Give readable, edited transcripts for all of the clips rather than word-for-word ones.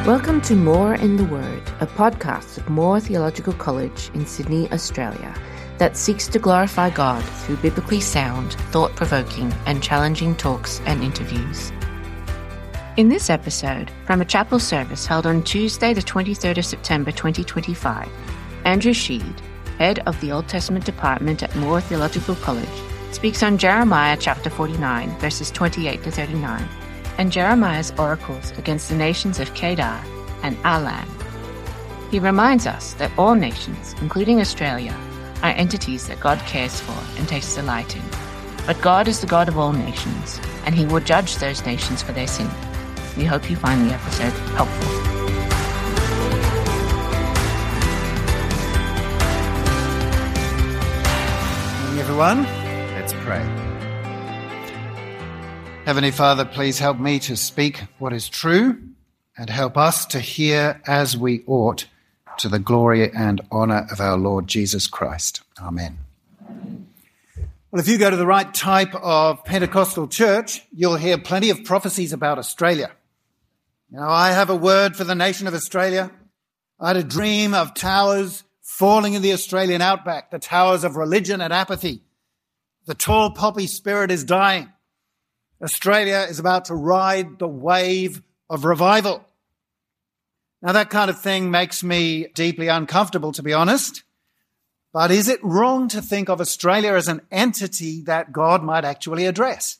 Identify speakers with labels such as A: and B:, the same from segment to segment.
A: Welcome to More in the Word, a podcast of Moore Theological College in Sydney, Australia, that seeks to glorify God through biblically sound, thought-provoking and challenging talks and interviews. In this episode, from a chapel service held on Tuesday the 23rd of September 2025, Andrew Sheed, head of the Old Testament department at Moore Theological College, speaks on Jeremiah chapter 49, verses 28 to 39, and Jeremiah's oracles against the nations of Kedar and Alam. He reminds us that all nations, including Australia, are entities that God cares for and takes delight in. But God is the God of all nations, and He will judge those nations for their sin. We hope you find the episode helpful.
B: Good morning, everyone. Let's pray. Heavenly Father, please help me to speak what is true and help us to hear as we ought to the glory and honour of our Lord Jesus Christ. Amen. Well, if you go to the right type of Pentecostal church, you'll hear plenty of prophecies about Australia. Now, I have a word for the nation of Australia. I had a dream of towers falling in the Australian outback, the towers of religion and apathy. The tall poppy spirit is dying. Australia is about to ride the wave of revival. Now, that kind of thing makes me deeply uncomfortable, to be honest. But is it wrong to think of Australia as an entity that God might actually address?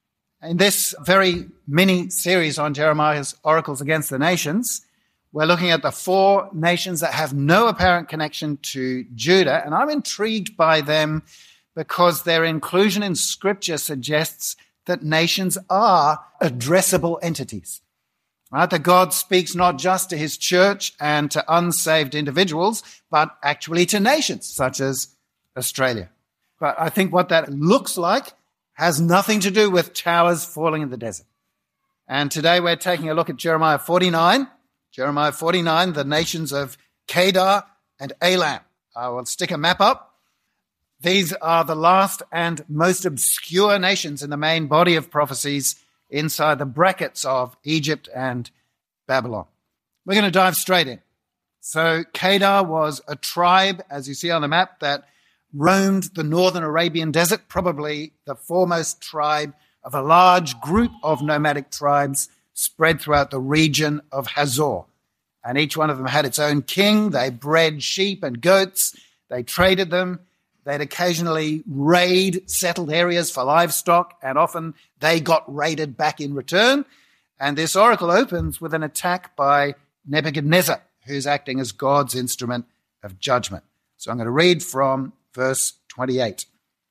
B: In this very mini series on Jeremiah's oracles against the nations, we're looking at the four nations that have no apparent connection to Judah, and I'm intrigued by them because their inclusion in Scripture suggests that nations are addressable entities. Right? That God speaks not just to his church and to unsaved individuals, but actually to nations such as Australia. But I think what that looks like has nothing to do with towers falling in the desert. And today we're taking a look at Jeremiah 49. Jeremiah 49, the nations of Kedar and Alam. I will stick a map up. These are the last and most obscure nations in the main body of prophecies inside the brackets of Egypt and Babylon. We're going to dive straight in. So Kedar was a tribe, as you see on the map, that roamed the northern Arabian desert, probably the foremost tribe of a large group of nomadic tribes spread throughout the region of Hazor. And each one of them had its own king. They bred sheep and goats. They traded them. They'd occasionally raid settled areas for livestock, and often they got raided back in return. And this oracle opens with an attack by Nebuchadnezzar, who's acting as God's instrument of judgment. So I'm going to read from verse 28.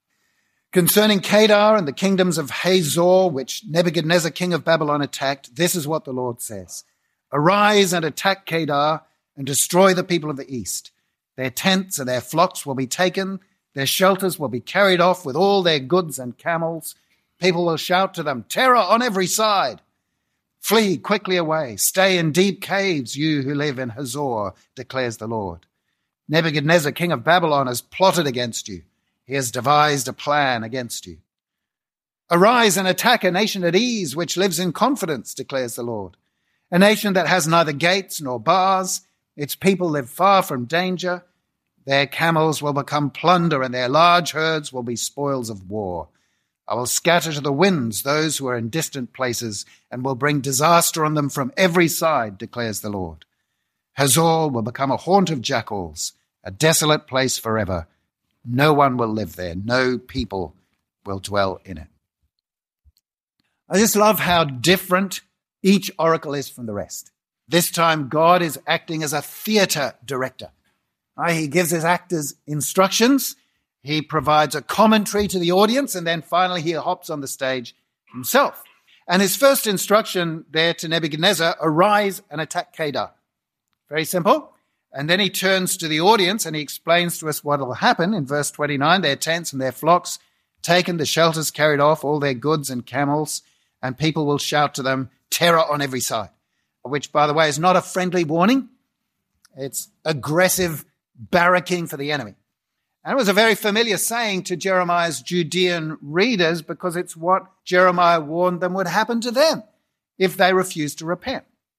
B: Concerning Kedar and the kingdoms of Hazor, which Nebuchadnezzar, king of Babylon, attacked, this is what the Lord says. Arise and attack Kedar and destroy the people of the east. Their tents and their flocks will be taken. Their shelters will be carried off with all their goods and camels. People will shout to them, terror on every side. Flee quickly away. Stay in deep caves, you who live in Hazor, declares the Lord. Nebuchadnezzar, king of Babylon, has plotted against you. He has devised a plan against you. Arise and attack a nation at ease, which lives in confidence, declares the Lord. A nation that has neither gates nor bars. Its people live far from danger. Their camels will become plunder, and their large herds will be spoils of war. I will scatter to the winds those who are in distant places, and will bring disaster on them from every side, declares the Lord. Hazor will become a haunt of jackals, a desolate place forever. No one will live there. No people will dwell in it. I just love how different each oracle is from the rest. This time, God is acting as a theatre director. He gives his actors instructions, he provides a commentary to the audience, and then finally he hops on the stage himself. And his first instruction there to Nebuchadnezzar, arise and attack Kedar. Very simple. And then he turns to the audience and he explains to us what will happen in verse 29, their tents and their flocks taken, the shelters carried off, all their goods and camels, and people will shout to them, terror on every side, which, by the way, is not a friendly warning. It's aggressive barracking for the enemy. And it was a very familiar saying to Jeremiah's Judean readers because it's what Jeremiah warned them would happen to them if they refused to repent.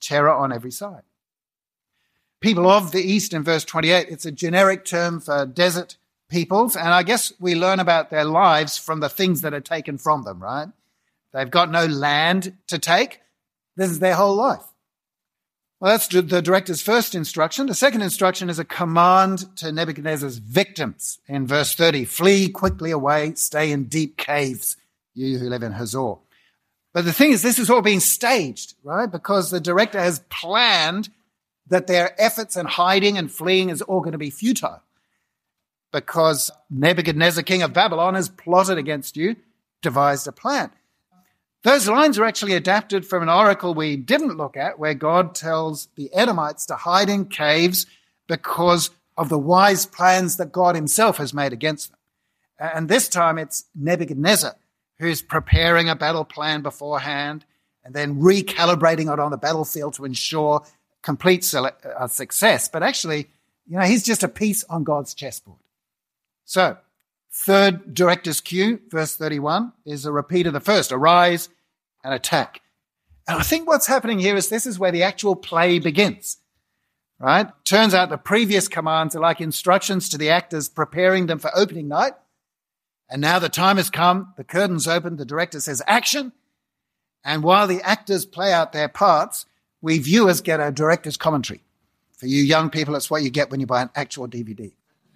B: terror on every side. People of the East in verse 28, it's a generic term for desert peoples, and I guess we learn about their lives from the things that are taken from them, right? They've got no land to take. This is their whole life. Well, that's the director's first instruction. The second instruction is a command to Nebuchadnezzar's victims in verse 30. Flee quickly away, stay in deep caves, you who live in Hazor. But the thing is, this is all being staged, right? Because the director has planned that their efforts in hiding and fleeing is all going to be futile. Because Nebuchadnezzar, king of Babylon, has plotted against you, devised a plan. Those lines are actually adapted from an oracle we didn't look at, where God tells the Edomites to hide in caves because of the wise plans that God himself has made against them. And this time it's Nebuchadnezzar who's preparing a battle plan beforehand and then recalibrating it on the battlefield to ensure complete success. But actually, he's just a piece on God's chessboard. So, third director's cue, verse 31, is a repeat of the first. Arise and attack. And I think what's happening here is this is where the actual play begins, right? Turns out the previous commands are like instructions to the actors preparing them for opening night. And now the time has come, the curtain's open, the director says action. And while the actors play out their parts, we viewers get a director's commentary. For you young people, it's what you get when you buy an actual DVD.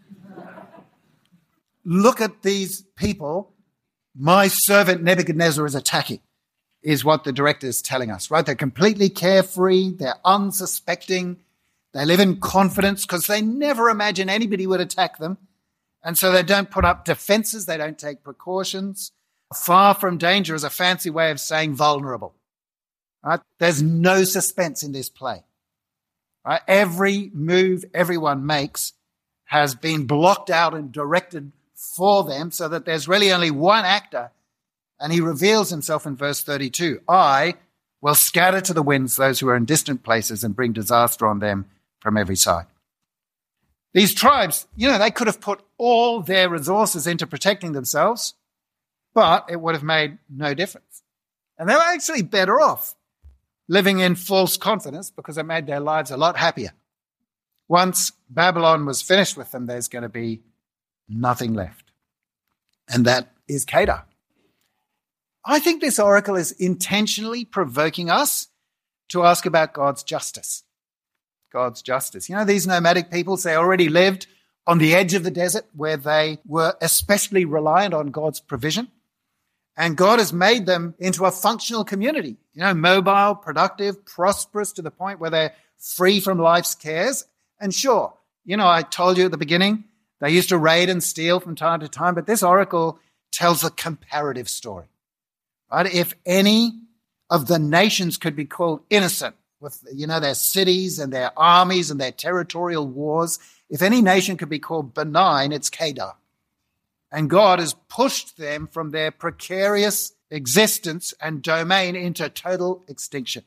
B: Look at these people my servant Nebuchadnezzar is attacking, is what the director is telling us, right? They're completely carefree. They're unsuspecting. They live in confidence because they never imagine anybody would attack them. And so they don't put up defenses. They don't take precautions. Far from danger is a fancy way of saying vulnerable, right? There's no suspense in this play, right? Every move everyone makes has been blocked out and directed for them so that there's really only one actor, and he reveals himself in verse 32. I will scatter to the winds those who are in distant places and bring disaster on them from every side. These tribes, they could have put all their resources into protecting themselves, but it would have made no difference. And they were actually better off living in false confidence because it made their lives a lot happier. Once Babylon was finished with them, there's going to be nothing left. And that is Kedar. I think this oracle is intentionally provoking us to ask about God's justice. God's justice. These nomadic peoples, they already lived on the edge of the desert where they were especially reliant on God's provision. And God has made them into a functional community, mobile, productive, prosperous to the point where they're free from life's cares. And sure, I told you at the beginning, they used to raid and steal from time to time, but this oracle tells a comparative story. Right? If any of the nations could be called innocent with, their cities and their armies and their territorial wars, if any nation could be called benign, it's Kedar. And God has pushed them from their precarious existence and domain into total extinction.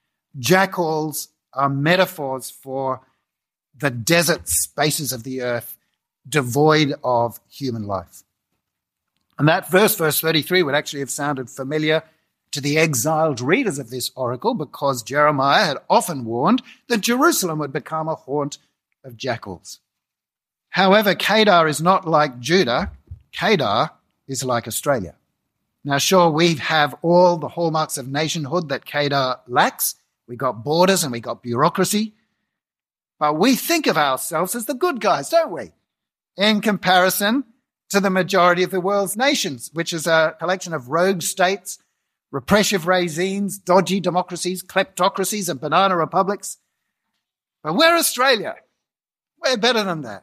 B: Jackals are metaphors for the desert spaces of the earth, devoid of human life. And that verse 33, would actually have sounded familiar to the exiled readers of this oracle because Jeremiah had often warned that Jerusalem would become a haunt of jackals. However, Kedar is not like Judah. Kedar is like Australia. Now, sure, we have all the hallmarks of nationhood that Kedar lacks. We got borders and we got bureaucracy. But we think of ourselves as the good guys, don't we? In comparison to the majority of the world's nations, which is a collection of rogue states, repressive regimes, dodgy democracies, kleptocracies, and banana republics. But we're Australia. We're better than that.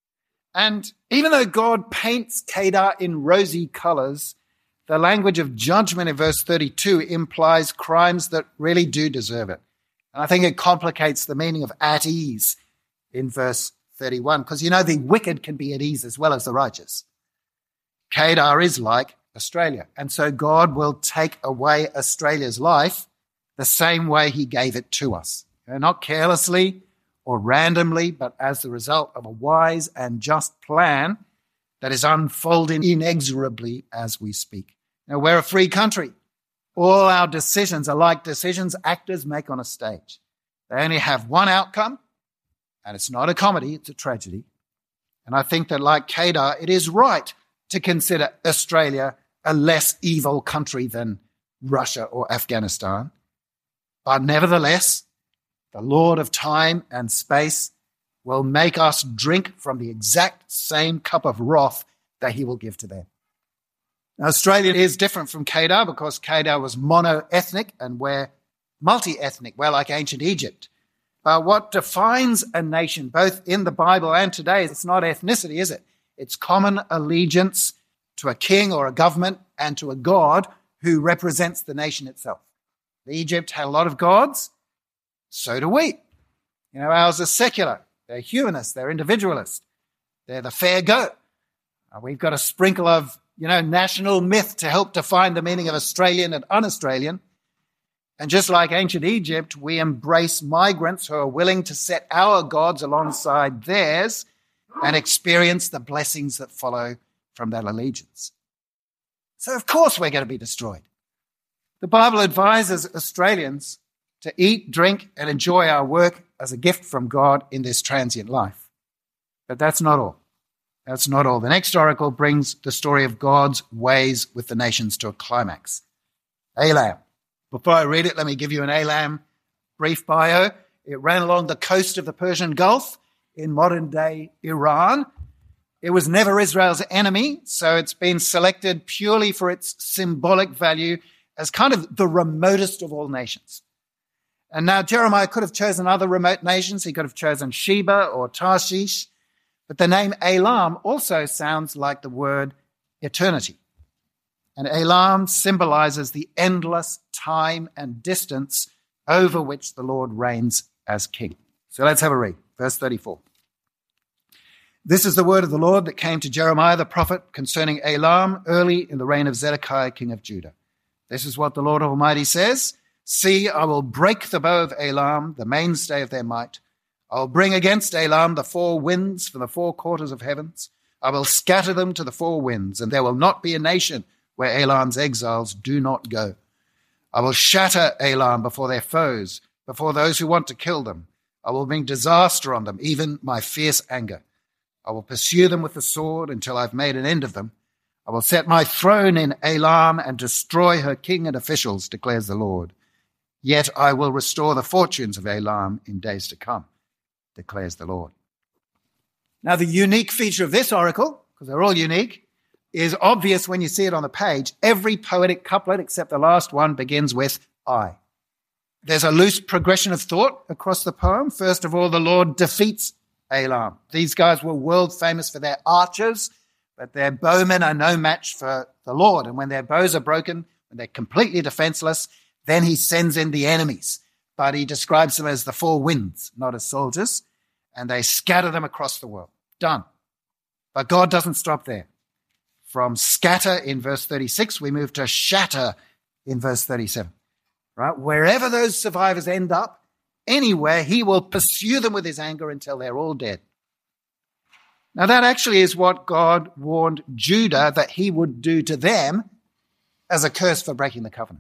B: And even though God paints Kedar in rosy colours, the language of judgment in verse 32 implies crimes that really do deserve it. And I think it complicates the meaning of at ease in verse 31, because the wicked can be at ease as well as the righteous. Kedar is like Australia. And so God will take away Australia's life the same way he gave it to us. Not carelessly or randomly, but as the result of a wise and just plan that is unfolding inexorably as we speak. We're a free country. All our decisions are like decisions actors make on a stage. They only have one outcome, and it's not a comedy, it's a tragedy. And I think that, like Kedar, it is right to consider Australia a less evil country than Russia or Afghanistan. But nevertheless, the Lord of time and space will make us drink from the exact same cup of wrath that he will give to them. Now, Australia is different from Kedar because Kedar was mono-ethnic and we're multi-ethnic. We're like ancient Egypt. But what defines a nation, both in the Bible and today, it's not ethnicity, is it? It's common allegiance to a king or a government and to a God who represents the nation itself. Egypt had a lot of gods. So do we. Ours are secular. They're humanist. They're individualist. They're the fair go. We've got a sprinkle of, national myth to help define the meaning of Australian and un-Australian. And just like ancient Egypt, we embrace migrants who are willing to set our gods alongside theirs and experience the blessings that follow from that allegiance. So, of course, we're going to be destroyed. The Bible advises Australians to eat, drink, and enjoy our work as a gift from God in this transient life. But that's not all. That's not all. The next oracle brings the story of God's ways with the nations to a climax. Elam. Before I read it, let me give you an Elam brief bio. It ran along the coast of the Persian Gulf in modern-day Iran. It was never Israel's enemy, so it's been selected purely for its symbolic value as kind of the remotest of all nations. And now Jeremiah could have chosen other remote nations. He could have chosen Sheba or Tarshish. But the name Elam also sounds like the word eternity. And Elam symbolizes the endless time and distance over which the Lord reigns as king. So let's have a read. Verse 34. This is the word of the Lord that came to Jeremiah the prophet concerning Elam early in the reign of Zedekiah, king of Judah. This is what the Lord Almighty says. See, I will break the bow of Elam, the mainstay of their might. I will bring against Elam the four winds from the four quarters of heavens. I will scatter them to the four winds, and there will not be a nation where Elam's exiles do not go. I will shatter Elam before their foes, before those who want to kill them. I will bring disaster on them, even my fierce anger. I will pursue them with the sword until I've made an end of them. I will set my throne in Elam and destroy her king and officials, declares the Lord. Yet I will restore the fortunes of Elam in days to come, declares the Lord. Now, the unique feature of this oracle, because they're all unique, is obvious when you see it on the page. Every poetic couplet, except the last one, begins with I. There's a loose progression of thought across the poem. First of all, the Lord defeats Elam. These guys were world famous for their archers, but their bowmen are no match for the Lord. And when their bows are broken, when they're completely defenseless, then he sends in the enemies. But he describes them as the four winds, not as soldiers, and they scatter them across the world. Done. But God doesn't stop there. From scatter in verse 36, we move to shatter in verse 37. Right? Wherever those survivors end up, anywhere, he will pursue them with his anger until they're all dead. Now, that actually is what God warned Judah that he would do to them as a curse for breaking the covenant.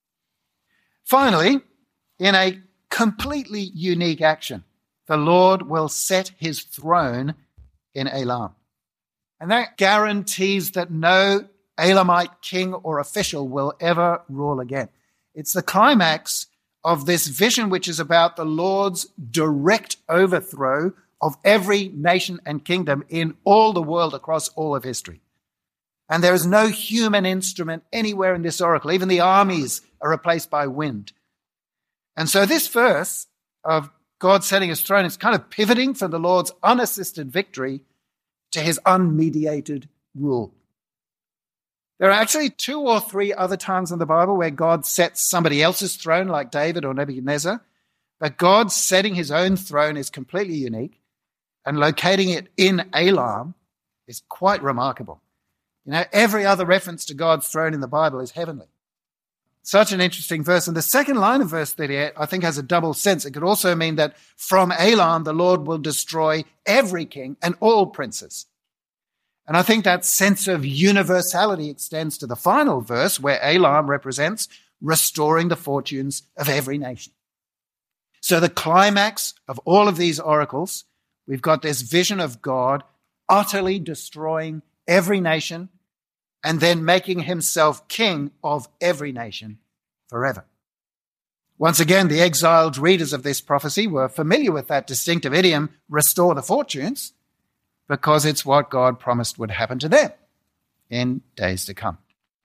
B: Finally, in a completely unique action, the Lord will set his throne in Elam. And that guarantees that no Elamite king or official will ever rule again. It's the climax of this vision, which is about the Lord's direct overthrow of every nation and kingdom in all the world across all of history. And there is no human instrument anywhere in this oracle. Even the armies are replaced by wind. And so this verse of God setting his throne is kind of pivoting from the Lord's unassisted victory to his unmediated rule. There are actually 2 or 3 other times in the Bible where God sets somebody else's throne, like David or Nebuchadnezzar. But God setting his own throne is completely unique, and locating it in Elam is quite remarkable. Every other reference to God's throne in the Bible is heavenly. Such an interesting verse. And the second line of verse 38, I think, has a double sense. It could also mean that from Elam, the Lord will destroy every king and all princes. And I think that sense of universality extends to the final verse, where Elam represents restoring the fortunes of every nation. So the climax of all of these oracles, we've got this vision of God utterly destroying every nation and then making himself king of every nation forever. Once again, the exiled readers of this prophecy were familiar with that distinctive idiom, restore the fortunes, because it's what God promised would happen to them in days to come.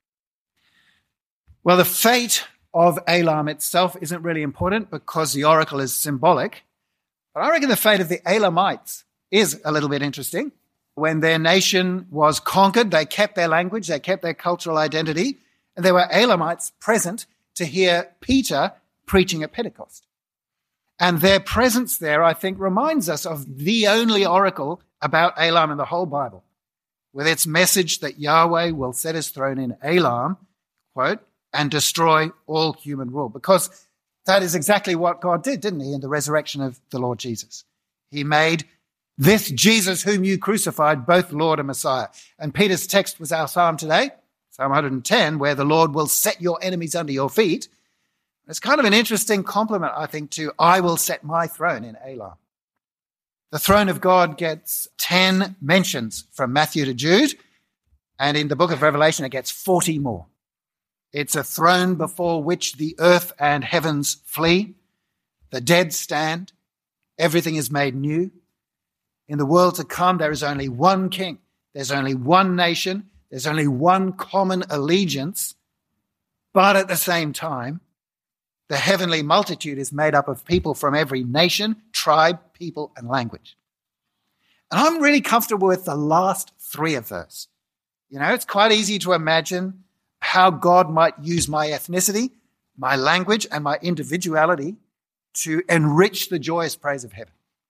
B: Well, the fate of Elam itself isn't really important because the oracle is symbolic. But I reckon the fate of the Elamites is a little bit interesting. When their nation was conquered, they kept their language, they kept their cultural identity, and there were Elamites present to hear Peter preaching at Pentecost. And their presence there, I think, reminds us of the only oracle about Elam in the whole Bible, with its message that Yahweh will set his throne in Elam, quote, and destroy all human rule. Because that is exactly what God did, didn't he, in the resurrection of the Lord Jesus. He made this Jesus whom you crucified both Lord and Messiah. And Peter's text was our psalm today, Psalm 110, where the Lord will set your enemies under your feet. It's kind of an interesting compliment, I think, to I will set my throne in Elam. The throne of God gets 10 mentions from Matthew to Jude, and in the book of Revelation it gets 40 more. It's a throne before which the earth and heavens flee, the dead stand, everything is made new. In the world to come, there is only one king, there's only one nation, there's only one common allegiance, but at the same time, the heavenly multitude is made up of people from every nation, tribe, people, and language. And I'm really comfortable with the last three of those. You know, it's quite easy to imagine how God might use my ethnicity, my language, and my individuality to enrich the joyous praise of heaven.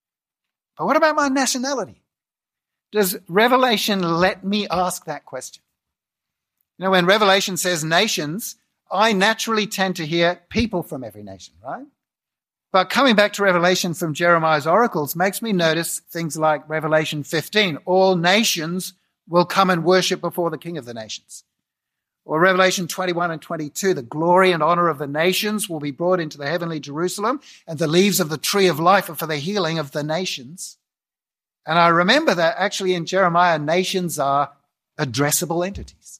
B: But what about my nationality? Does Revelation let me ask that question? You know, when Revelation says nations, I naturally tend to hear people from every nation, right? But coming back to Revelation from Jeremiah's oracles makes me notice things like Revelation 15, all nations will come and worship before the King of the nations. Or Revelation 21 and 22, the glory and honor of the nations will be brought into the heavenly Jerusalem, and the leaves of the tree of life are for the healing of the nations. And I remember that actually in Jeremiah, nations are addressable entities.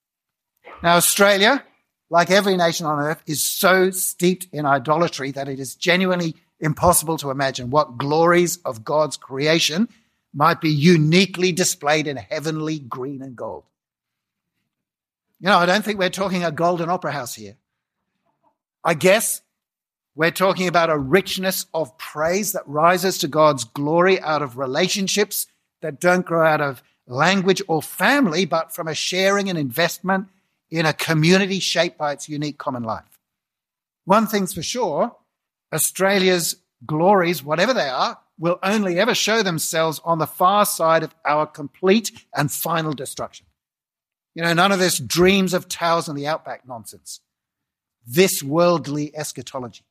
B: Now, Australia, like every nation on earth, is so steeped in idolatry that it is genuinely impossible to imagine what glories of God's creation might be uniquely displayed in heavenly green and gold. You know, I don't think we're talking a golden opera house here. I guess we're talking about a richness of praise that rises to God's glory out of relationships that don't grow out of language or family, but from a sharing and investment in a community shaped by its unique common life. One thing's for sure, Australia's glories, whatever they are, will only ever show themselves on the far side of our complete and final destruction. You know, none of this dreams of towers in the outback nonsense. This worldly eschatology.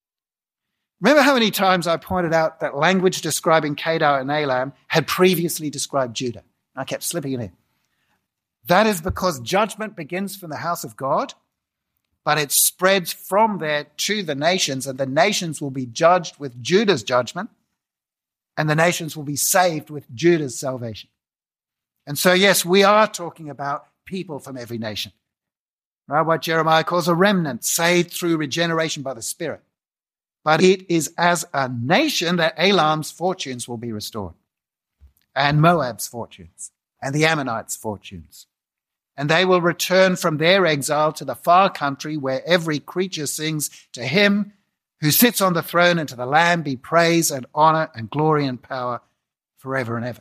B: Remember how many times I pointed out that language describing Kedar and Elam had previously described Judah? I kept slipping it in. That is because judgment begins from the house of God, but it spreads from there to the nations, and the nations will be judged with Judah's judgment, and the nations will be saved with Judah's salvation. And so, yes, we are talking about people from every nation, right? What Jeremiah calls a remnant, saved through regeneration by the Spirit. But it is as a nation that Elam's fortunes will be restored, and Moab's fortunes, and the Ammonites' fortunes. And they will return from their exile to the far country where every creature sings to him who sits on the throne, and to the Lamb be praise and honor and glory and power forever and ever.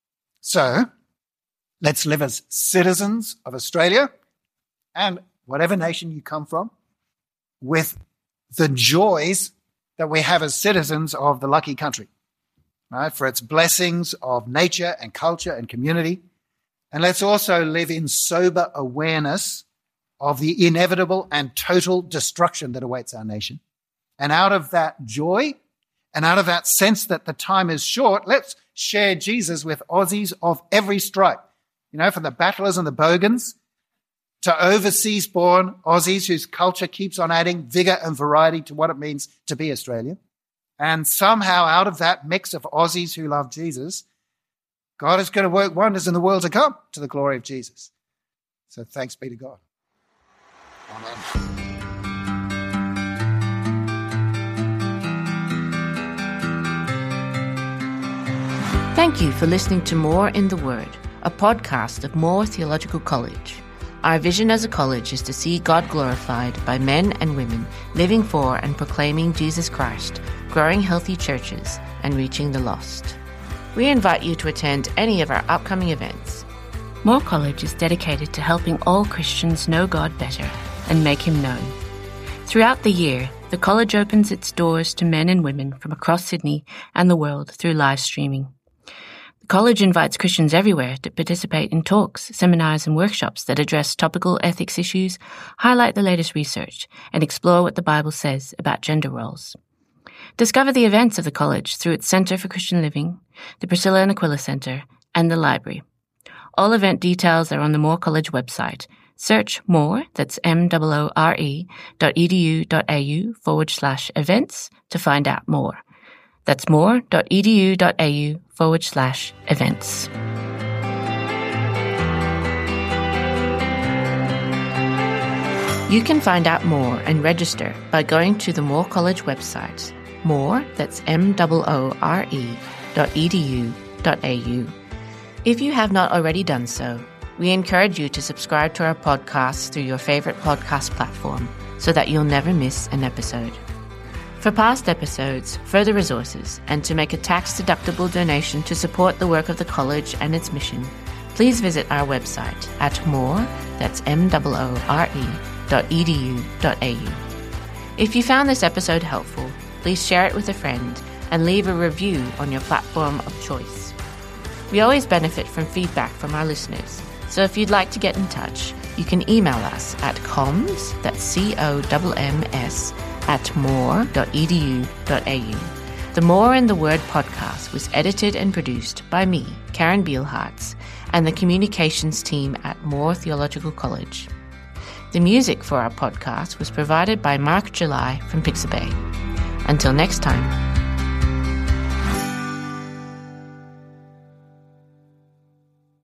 B: So, let's live as citizens of Australia and whatever nation you come from with the joys that we have as citizens of the lucky country, right? For its blessings of nature and culture and community. And let's also live in sober awareness of the inevitable and total destruction that awaits our nation. And out of that joy and out of that sense that the time is short, let's share Jesus with Aussies of every stripe. You know, from the Battlers and the Bogans to overseas-born Aussies whose culture keeps on adding vigor and variety to what it means to be Australian. And somehow out of that mix of Aussies who love Jesus, God is going to work wonders in the world to come to the glory of Jesus. So thanks be to God. Amen.
A: Thank you for listening to More in the Word, a podcast of Moore Theological College. Our vision as a college is to see God glorified by men and women living for and proclaiming Jesus Christ, growing healthy churches, and reaching the lost. We invite you to attend any of our upcoming events. Moore College is dedicated to helping all Christians know God better and make Him known. Throughout the year, the college opens its doors to men and women from across Sydney and the world through live streaming. The college invites Christians everywhere to participate in talks, seminars and workshops that address topical ethics issues, highlight the latest research, and explore what the Bible says about gender roles. Discover the events of the college through its Centre for Christian Living, the Priscilla and Aquila Centre, and the library. All event details are on the Moore College website. Search Moore, that's moore.edu.au/events to find out more. That's moore.edu.au/events. You can find out more and register by going to the Moore College website, Moore, that's moore.edu.au. If you have not already done so, we encourage you to subscribe to our podcast through your favourite podcast platform so that you'll never miss an episode. For past episodes, further resources, and to make a tax-deductible donation to support the work of the college and its mission, please visit our website at moore, that's moore.edu.au. If you found this episode helpful, please share it with a friend and leave a review on your platform of choice. We always benefit from feedback from our listeners, so if you'd like to get in touch, you can email us at comms, that's COMMS, at moore.edu.au. The More in the Word podcast was edited and produced by me, Karen Bielhartz, and the communications team at Moore Theological College. The music for our podcast was provided by Mark July from Pixabay. Until next time.